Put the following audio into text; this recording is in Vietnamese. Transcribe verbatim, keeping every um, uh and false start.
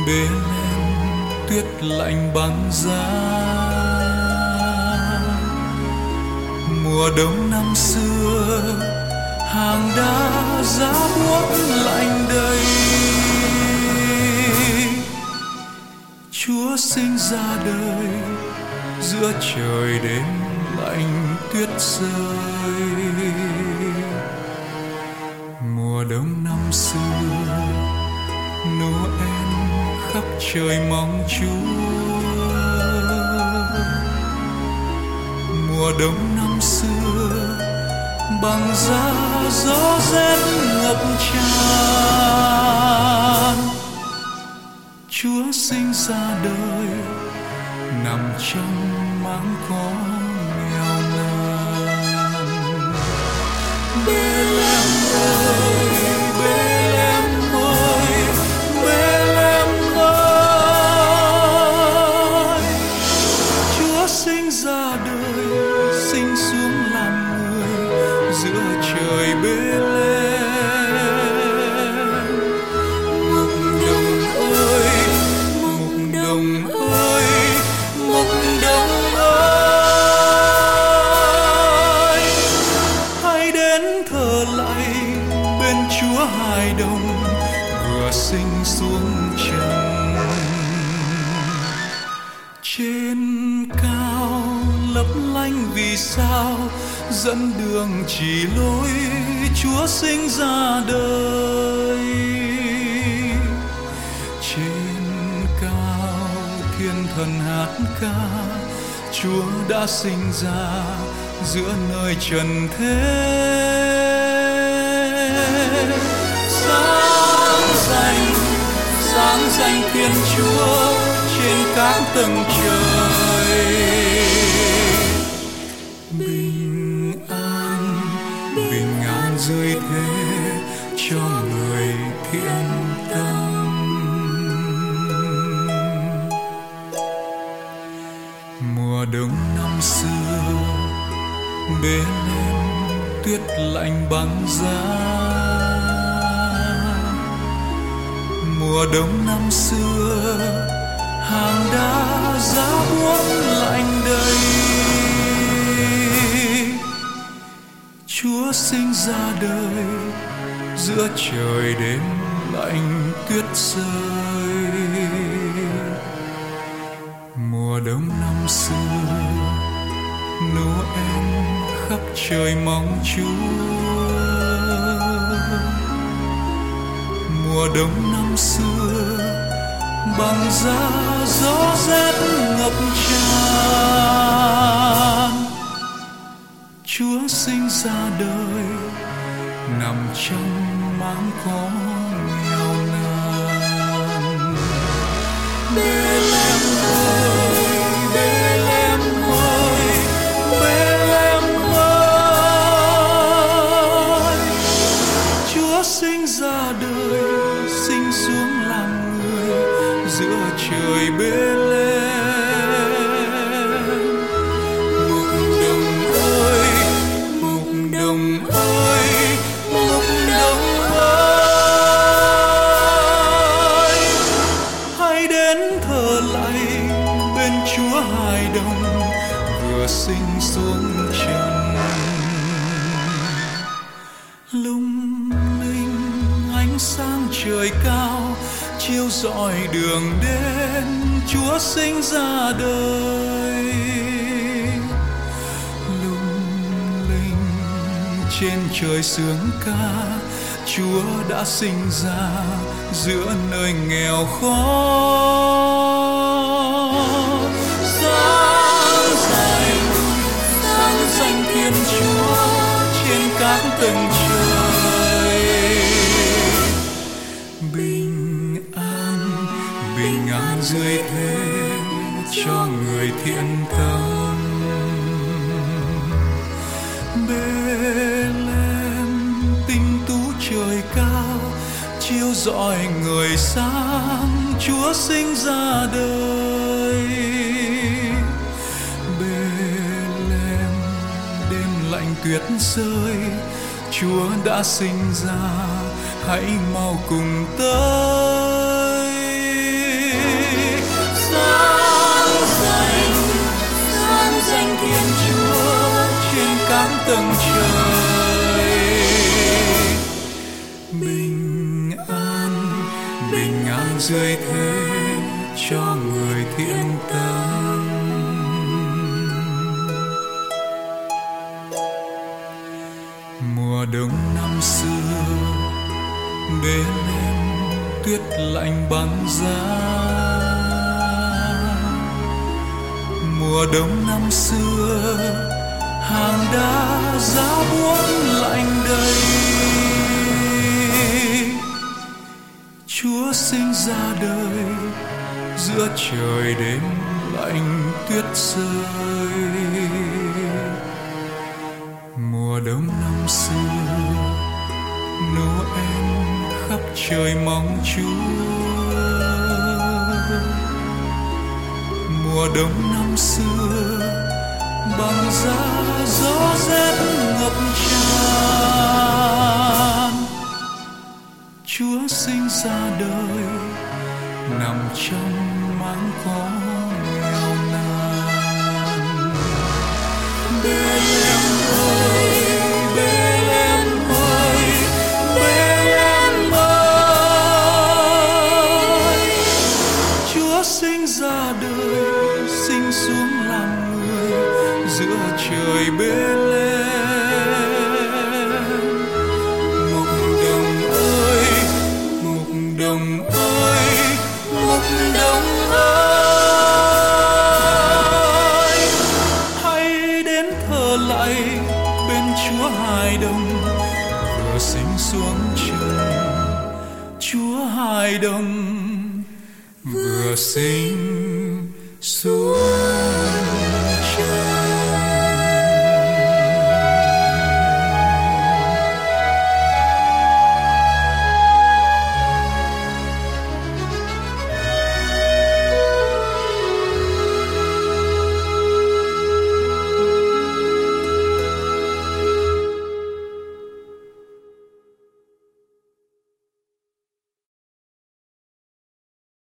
Bethlehem tuyết lạnh băng giá. Mùa đông năm xưa hàng đá giá buốt lạnh đầy. Chúa sinh ra đời giữa trời đêm lạnh tuyết rơi. Mùa đông năm xưa Noel khắp trời mong Chúa. Mùa đông năm xưa băng giá gió rét ngập tràn. Chúa sinh ra đời nằm trong máng cỏ nghèo nàn. Bethlehem ơi, Bethlehem ơi, Bethlehem ơi. Chúa sinh ra đời, sinh xuống làm người giữa trời Bethlehem. Mục đồng ơi, mục đồng ơi, mục đồng ơi. Hãy đến thờ lạy bên Chúa hài đồng vừa sinh xuống trần. Trên cao lấp lánh vì sao dẫn đường chỉ lối Chúa sinh ra đời. Trên cao thiên thần hát ca Chúa đã sinh ra giữa nơi trần thế. Sáng danh, sáng danh Thiên Chúa trên các tầng trời. Bình an, bình an dưới thế cho người thiện tâm. Mùa đông năm xưa Bethlehem tuyết lạnh băng giá. Mùa đông năm xưa hàng đá giá buốt lạnh đầy. Chúa sinh ra đời giữa trời đêm lạnh tuyết rơi. Mùa đông năm xưa Noel khắp trời mong Chúa. Mùa đông năm xưa băng giá gió rét ngập tràn. Chúa sinh ra đời nằm trong máng cỏ nghèo nàn. Bethlehem ơi, Bethlehem ơi, Bethlehem ơi. Chúa sinh ra đời, sinh xuống làm người giữa trời Bethlehem. Mục đồng ơi, mục đồng ơi, mục đồng ơi. Hãy đến thờ lạy bên Chúa hài đồng vừa sinh xuống trần. Lung linh ánh sáng trời cao chiếu rọi đường đến Chúa sinh ra đời. Lung linh trên trời sướng ca Chúa đã sinh ra giữa nơi nghèo khó. Sáng danh, sáng danh Thiên Chúa trên các tầng trời. Bình an, bình an dưới thế cho người thiện tâm. Bethlehem tinh tú trời cao chiếu rọi người sáng Chúa sinh ra đời. Bethlehem đêm lạnh tuyết rơi Chúa đã sinh ra, hãy mau cùng tới. Thiên Chúa trên các tầng trời. Bình an, bình an dưới thế cho người thiện tâm. Mùa đông năm xưa bế lên tuyết lạnh băng giá. Mùa đông năm xưa hàng đá giá buốt lạnh đầy. Chúa sinh ra đời giữa trời đêm lạnh tuyết rơi. Mùa đông năm xưa Noel khắp trời mong Chúa. Mùa đông năm xưa băng giá gió rét ngập tràn. Chúa sinh ra đời nằm trong máng có nghèo nàn. Bethlehem ơi, Bethlehem ơi, Bethlehem ơi, Chúa sinh ra đời, sinh xuống làm người giữa trời Bethlehem. Mục đồng ơi, mục đồng ơi, mục đồng ơi, hãy đến thờ lạy bên Chúa hài đồng vừa sinh xuống trời. Chúa hài đồng vừa sinh xuống